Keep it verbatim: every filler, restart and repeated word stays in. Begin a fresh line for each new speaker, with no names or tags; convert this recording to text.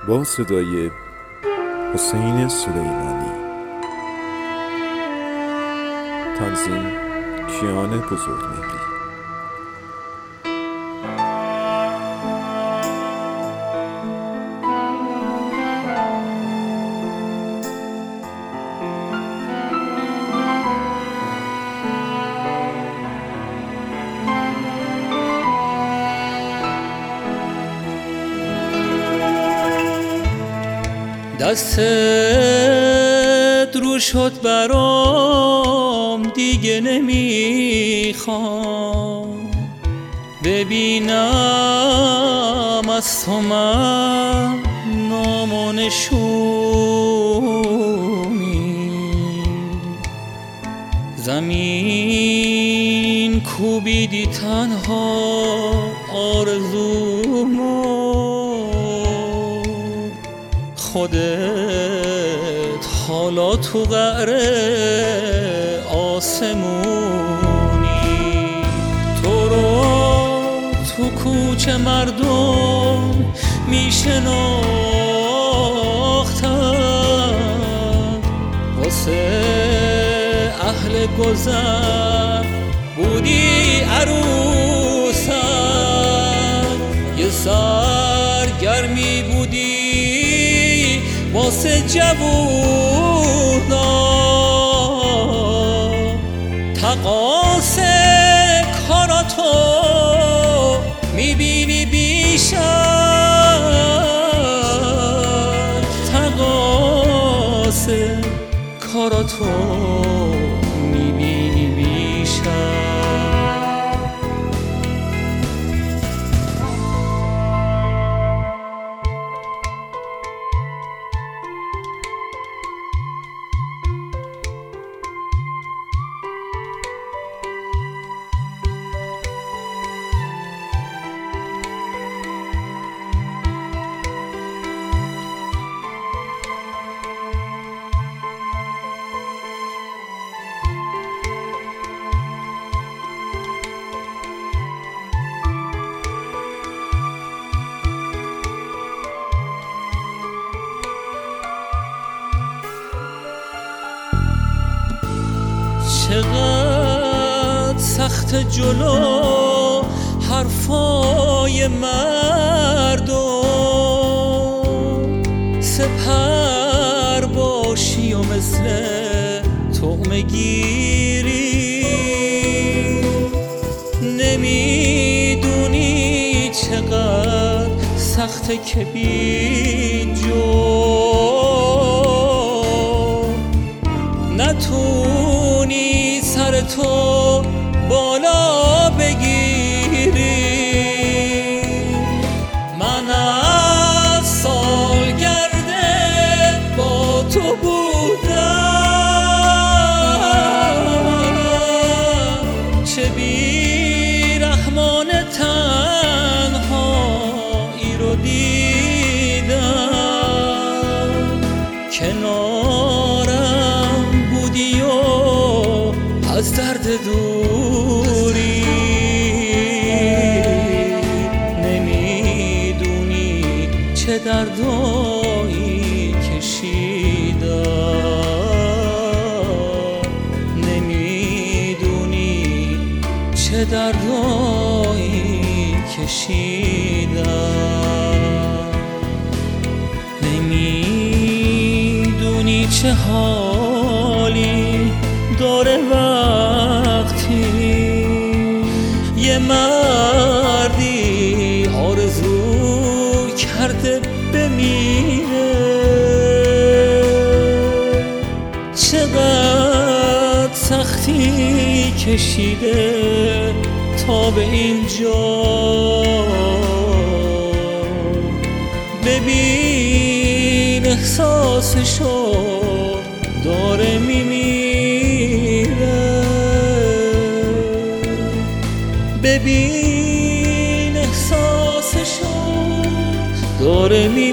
با صدای حسین سلیمانی، تنظیم کیان بزرگمهری.
دستت رو شد برام، دیگه نمیخوام ببینم از تو من نام و نشونی. زمین کوبیدی تنها آرزومو، خودت حالا تو قعر آسمونی. تو رو تو کوچه مردم میشناختن، واسه اهل گذر بودی عروسم. یه سرگرمی بودی واسه جوونا، تقاص کاراتو میبینی بیشتر، تقاص کاراتو میبینی بیشتر. چقدر سخت جلو حرفای مردم، سپر باشی و مثل طعمه گیری. نمیدونی چقدر سخته که بی جو نتونی سر تو بالا بگیری. من از سالگرد با تو بودم، چه بیرحمانه تنهایی رو دیدم. کنارم بودی و از درد دوری، نمیدونی چه دردایی کشیدم، نمیدونی چه دردایی کشیدم، نمیدونی چه حالی داره وقتی یه مردی آرزو کرده بمیره. چقدر سختی کشیده تا به اینجا، ببین احساسشو داره میمیره. ببین احساسشو داره میمیره.